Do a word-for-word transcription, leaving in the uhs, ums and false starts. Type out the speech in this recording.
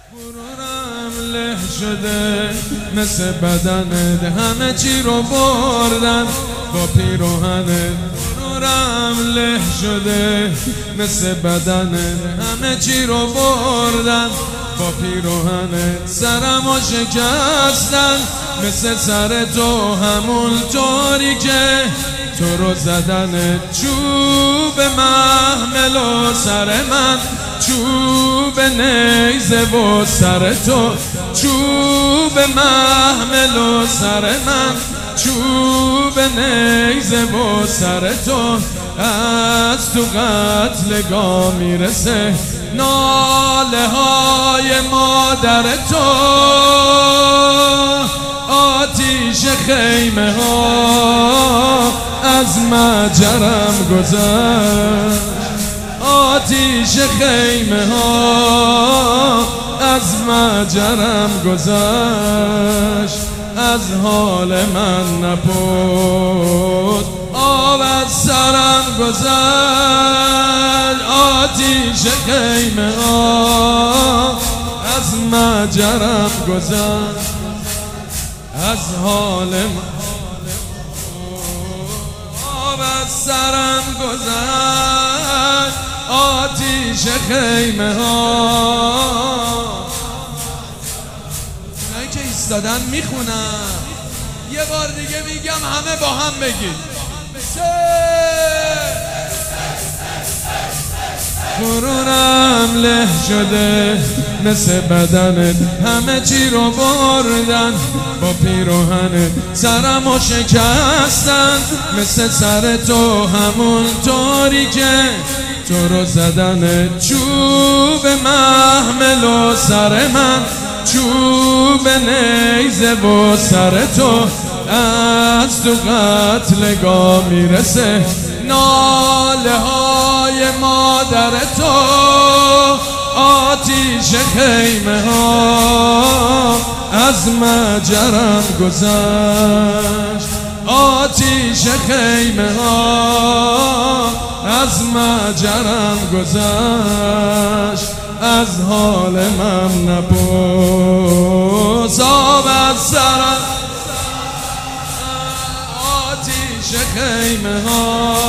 غرورم له شده مثل بدنت، همه چی رو بردن با پیراهنت. غرورم له شده مثل بدنت، همه چی رو بردن با پیراهنت. سرمو شکستن مثل سر تو، همون طوری که تو رو زدن. چوب محمل و سر من، چوب نیزه و سر تو. چوب محمل و سر من، چوب نیزه و سر تو. از تو قتلگاه میرسه ناله های مادر تو. آتیش خیمه ها از مجرم گذشت، آتیش خیمه ها از مجرم گذشت. از حال من نپرس، آب از سرم گذشت. آتیش خیمه ها از مجرم گذشت. از حال من آب از سرم گذشت. آتیش خیمه ها. اونایی که ایستادن میخونن، یه بار دیگه میگم همه با هم بگید. غرورم له شده مثل بدنت، همه چی رو بردن با پیراهنت. سرمو شکستن مثل سر تو، همون طوری که تو رو زدن. چوب محمل و سر من، چوب نیزه و سر تو. از تو قتلگاه میرسه ناله های مادر تو. آتیش خیمه ها از مجرم گذشت. آتیش خیمه ها از مجرم گذشت. از حال من نپرس، آب از سرم. آتیش خیمه ها